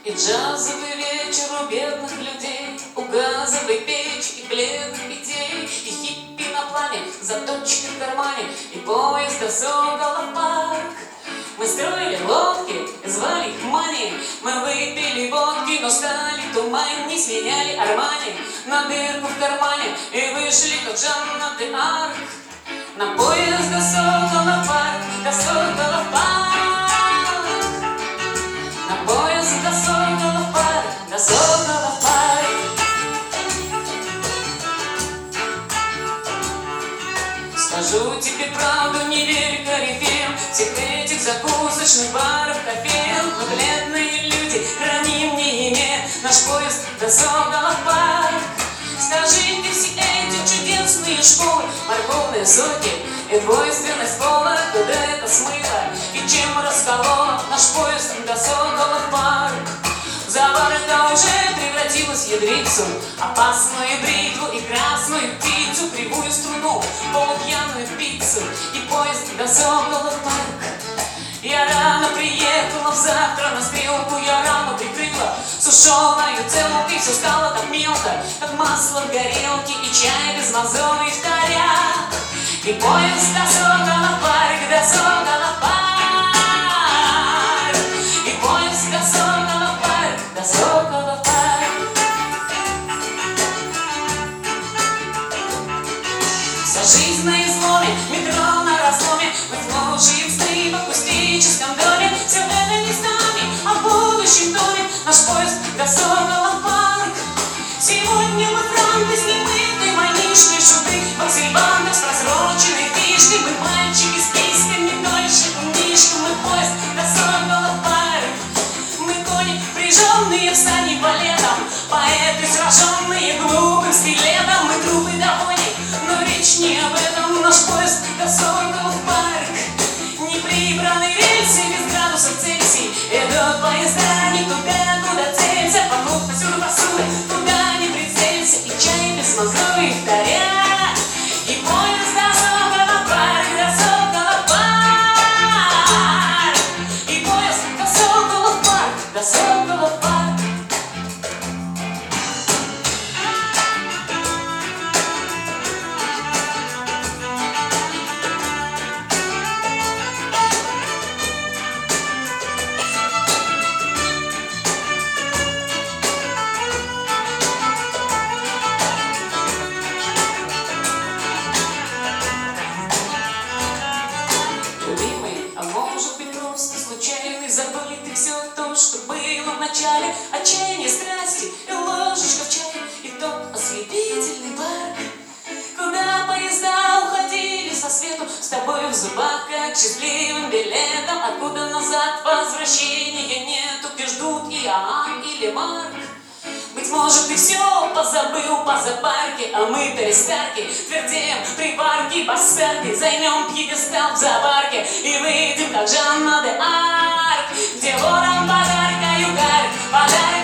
И джазовый вечер у бедных людей, у газовой печи и бледных идей, и хиппи на плане, заточки в кармане, и поезд до Сокола в парк. Мы строили лодки, звали их Мани, мы выпили водки, но стали туманней, сменяли Армани на дырку в кармане и вышли, как Жанна де Арк, на поезд до Сокола в парк, до Сокола в парк, на поезд до Сокола в парк, до Сокола в парк. Скажу тебе правду, не верь корифеям всех этих закусочных баров, кофеен. Мы бледные люди, храним не имя наш поезд до Сокола в парк. Скажите, все эти чудесные школы, морковные соки и двойственность пола, куда это смыло и чем расколола наш поезд до Сокола в парк? Заварка уже превратилась в ядрицу, опасную бритву и красную птицу, кривую струну, полупьяную пиццу и поезд до Сокола в парк. Я рано приехала, завтра на стрелку я раму прикрыла сушеную целку, и все стало так мелко, как масло в горелке и чай без мозолей в корях. И поезд до Сокола в парк, до Сокола в парк, и поезд до Сокола в парк, до Сокола в парк. Вся жизнь на изломе, метро на разломе, мы служим сны в акустическом доме. Все это не с нами, а в будущем доме наш поезд до Сокола в парк. Сегодня мы франты с немытой манишкой, шуты в аксельбантах с просроченной фишкой. Мы мальчики с письками, дольше умнишка, мы поезд до Сокола в парк. Мы кони, прижженные в сани балетом, поэты, сраженные глупым скелетом. Мы трупы доводим, но речь не об этом. Наш поезд до Сокола в парк. Не прибраны рельсы, без градусов Цельсий, идут поезда не туда, куда целься. Покуп посюда посуды, туда не прицелься, и чай без мозолей в таря. И поезд до Сокола в парк, до Сокола в парк, и поезд до Сокола в парк, до Сокола в парк. Забыли все то, что было в начале, отчаяние, страсти и ложечка в чае, и тот ослепительный парк, куда поезда уходили со свету, с тобой в зубах, как счастливым билетом, откуда назад возвращения нету, где ждут Иоанн или Марк. Быть может, ты все позабыл по зоопарке, а мы перестарки твердеем при парке бассерки, займем пьедестал в зоопарке и выйдем, как Жанна де Арк, где ворон подарка югарь, подарок